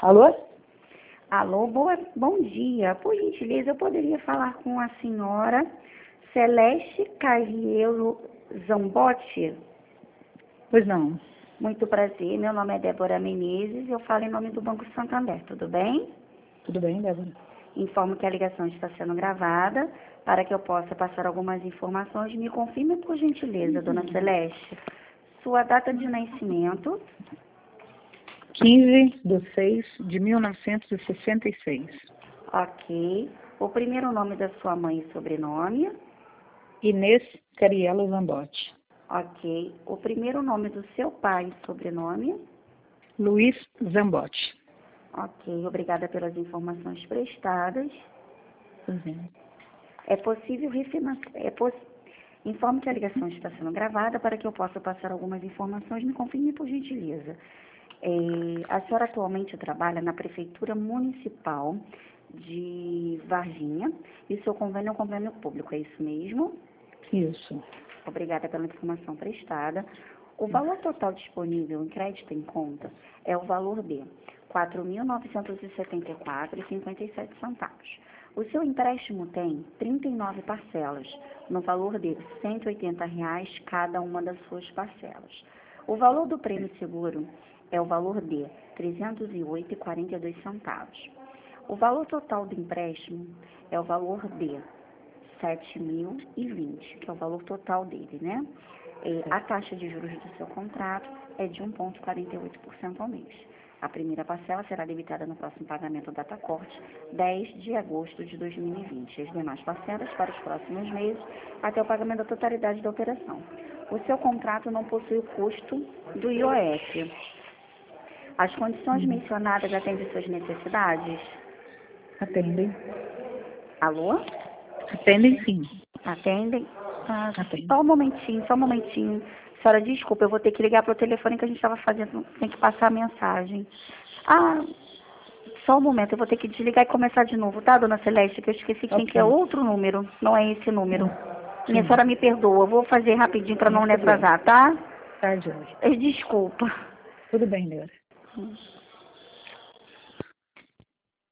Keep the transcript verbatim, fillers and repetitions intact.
Alô? Alô, boa, bom dia. Por gentileza, eu poderia falar com a senhora Celeste Carriero Zambotti? Pois não. Muito prazer, meu nome é Débora Menezes e eu falo em nome do Banco Santander, tudo bem? Tudo bem, Débora? Informo que a ligação está sendo gravada para que eu possa passar algumas informações. Me confirme, por gentileza, dona Celeste, sua data de nascimento. quinze de seis de mil novecentos e sessenta e seis. Ok. O primeiro nome da sua mãe e sobrenome. Inês Cariello Zambotti. Ok. O primeiro nome do seu pai e sobrenome. Luiz Zambotti. Ok. Obrigada pelas informações prestadas. Uhum. É possível reafirmar... É poss... Informe que a ligação está sendo gravada para que eu possa passar algumas informações. Me confirme, por gentileza. É, a senhora atualmente trabalha na Prefeitura Municipal de Varginha e o seu convênio é um convênio público, é isso mesmo? Isso. Obrigada pela informação prestada. O valor total disponível em crédito em conta é o valor de quatro mil novecentos e setenta e quatro reais e cinquenta e sete centavos. O seu empréstimo tem trinta e nove parcelas, no valor de cento e oitenta reais cada uma das suas parcelas. O valor do prêmio seguro é o valor de trezentos e oito reais e quarenta e dois centavos. O valor total do empréstimo é o valor de sete mil e vinte, que é o valor total dele, né? E a taxa de juros do seu contrato é de um vírgula quarenta e oito por cento ao mês. A primeira parcela será debitada no próximo pagamento data corte, dez de agosto de dois mil e vinte. As demais parcelas para os próximos meses, até o pagamento da totalidade da operação. O seu contrato não possui o custo do I O F. As condições Uhum. mencionadas atendem suas necessidades? Atendem. Alô? Atendem sim. Atendem? Ah, Atendem. só um momentinho, só um momentinho. Senhora, desculpa, eu vou ter que ligar para o telefone que a gente estava fazendo, tem que passar a mensagem. Ah, só um momento, eu vou ter que desligar e começar de novo, tá, dona Celeste? Que eu esqueci quem que é Ok. outro número, não é esse número. Minha Sim. senhora me perdoa, eu vou fazer rapidinho para Sem não lhe problema. atrasar, tá? Tá, Jorge. Eh, Desculpa. Tudo bem, Débora. Hum.